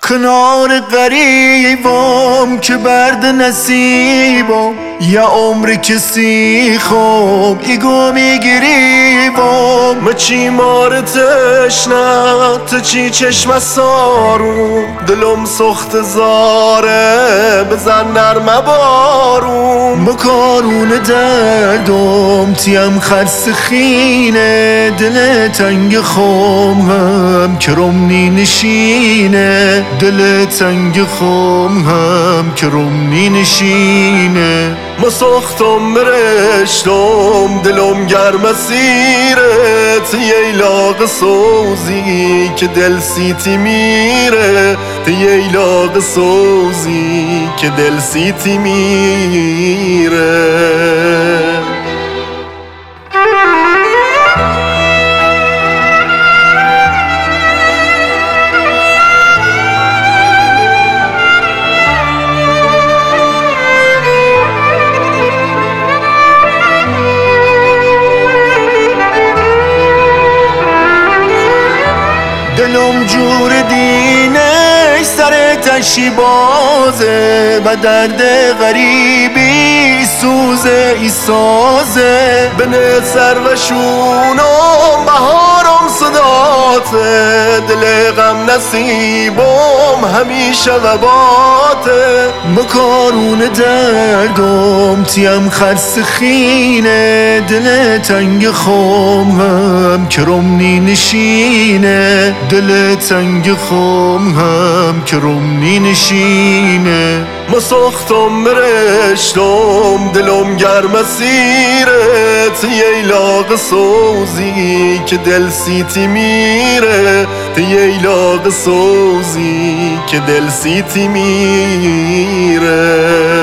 کنار غریبم که برد نصیبم یه عمر کسی خوب ایگو میگریبم ما چی مار تشنه تا چی چشم سارو دلم سخت زاره بزن نرمه بارو مکارون دردم تیم خرس خینه دل تنگ خوم هم کرمنی نشینه دل تنگ خوم هم کرمنی نشینه ما ساختم برشتم دلم گرم سیرت یه لاغ سوزی که دل سیتی میره یه لاغ سوزی که دل سیتی میره دلم جور دینه سر تشی بازه به درد غریبی سوزه ای سازه بنه سر و شونم بهارم صداته دل غم نصیبم همیشه وباته مکارون دردم تیم خرس خینه دل تنگ خوم هم کرمنی نشینه دل تنگ خوم هم کرمنی نشینه ما ساختم برشتم دلم گرم سیرت یه لاغ سوزی که دل سیتی میره یه لاغ سوزی که دل سیتی میره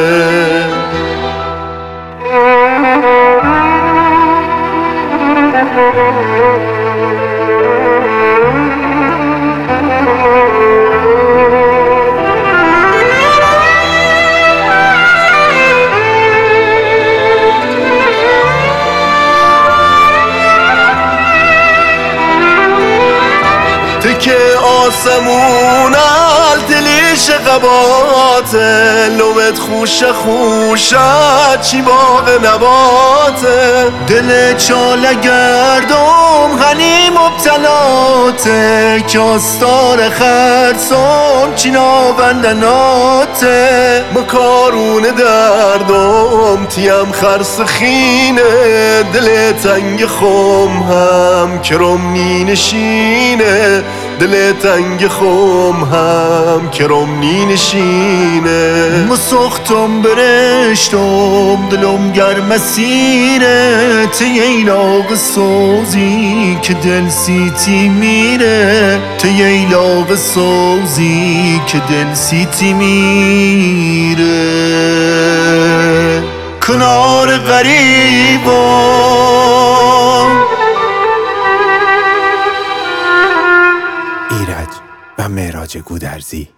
که آسمون التلیش قباته لوت خوش خوشت چی باغ نباته دل چاله گردم غنی مبتلاته که آستار خرسم چی ناوندناته مکارون دردم تیم خرس خینه دل تنگ خوم هم کرمنی نشینه دل تنگ خوم هم کرمنی نشینه ما ساختم برشتم دلم گرم سیره یه لاغ سوزی که دل سیتی میره یه لاغ سوزی که دل سیتی میره کنار غریبم ایرج و معراج گودرزی.